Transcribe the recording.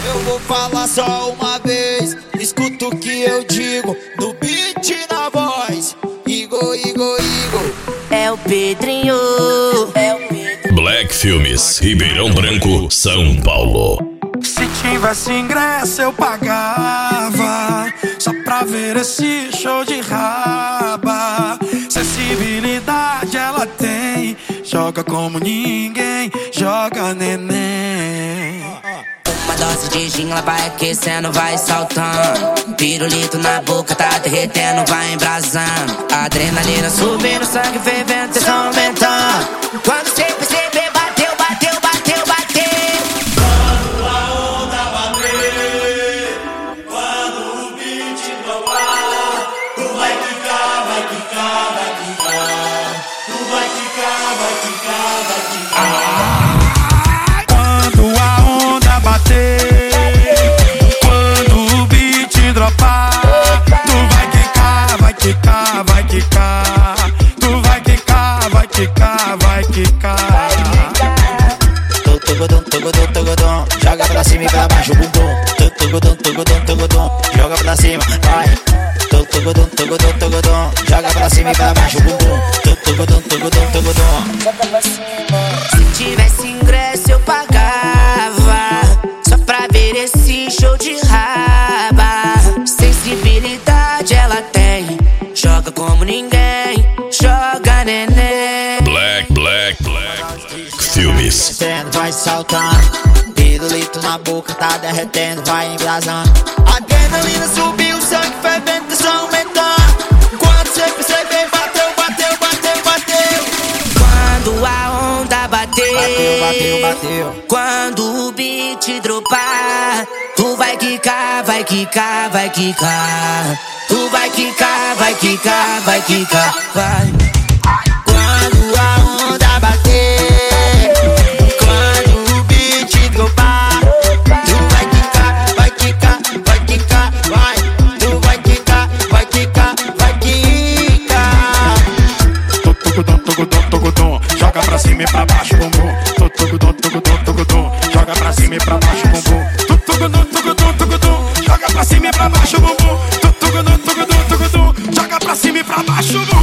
Eu vou falar só uma vez, escuta o que eu digo, no beat e na voz. Igor, Igor, Igor. É o Pedrinho. Black Filmes, Ribeirão Branco, São Paulo. Se tivesse ingresso eu pagava, só pra ver esse show de raba. Sensibilidade ela tem, joga como ninguém, joga neném. Uma dose de gin, ela vai aquecendo, vai saltando. Pirulito na boca, tá derretendo, vai embrasando. Adrenalina subindo, sangue fervendo, tensão aumentando. Quando você perceber, bateu, bateu, bateu, bateu. Quando a onda bater, quando o beat dropar, tu vai quicar, vai quicar, vai quicar. Tu vai quicar, vai quicar, vai quicar. Quando a onda bater, quando o beat dropar, tu vai quicar, vai quicar, vai quicar. Tu vai quicar, vai quicar, vai quicar. Tugodum, tugodum, tugodum, joga pra cima e pra baixo o bumbum. Tugodum, tugodum, tugodum, joga pra cima, vai. Tugodum, tugodum, tugodum, joga pra cima e pra baixo o bumbum. Tugodum, tugodum, tugodum. Se tivesse ingresso eu pagava, só pra ver esse show de raba. Sensibilidade ela tem, joga como ninguém, joga neném. Black Filmes. Vai saltando, pirulito na boca, tá derretendo, vai embrasando. Adrenalina subiu, sangue fervendo, tensão aumentando. Quando você perceber, bateu, bateu, bateu, bateu. Quando a onda bater, Bateu, bateu, bateu. quando o beat dropar, tu vai quicar, vai quicar, vai quicar. Tu vai quicar, vai quicar, vai quicar, vai. Quando a onda bater, quando o beat dropar, tu vai quicar, vai quicar, vai quicar, vai. Tu vai quicar, vai quicar, vai quicar. Tugodum, tugodum, tugodum, joga pra cima e pra baixo o bumbum. Tugodum, tugodum, tugodum, joga pra cima e pra baixo o bumbum. Tugodum, tugodum, tugodum, joga pra cima e pra baixo o bumbum. Tugodum, tugodum, tugodum, joga pra cima e pra baixo o bumbum.